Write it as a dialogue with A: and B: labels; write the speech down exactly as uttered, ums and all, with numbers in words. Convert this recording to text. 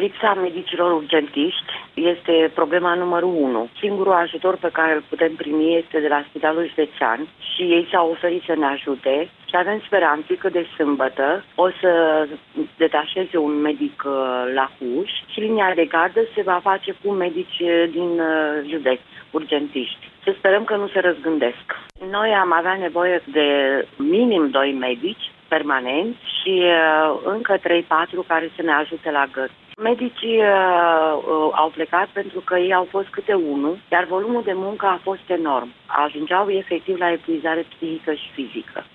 A: Lipsa medicilor urgentiști este problema numărul unu. Singurul ajutor pe care îl putem primi este de la Spitalul Județean și ei s-au oferit să ne ajute și avem speranțe că de sâmbătă o să detașeze un medic la Huș și linia de gardă se va face cu medici din județ, urgentiști. Să sperăm că nu se răzgândesc. Noi am avea nevoie de minim doi medici permanenți și uh, încă trei patru care să ne ajute la gări. Medicii uh, uh, au plecat pentru că ei au fost câte unul, iar volumul de muncă a fost enorm. Ajungeau efectiv la epuizare psihică și fizică.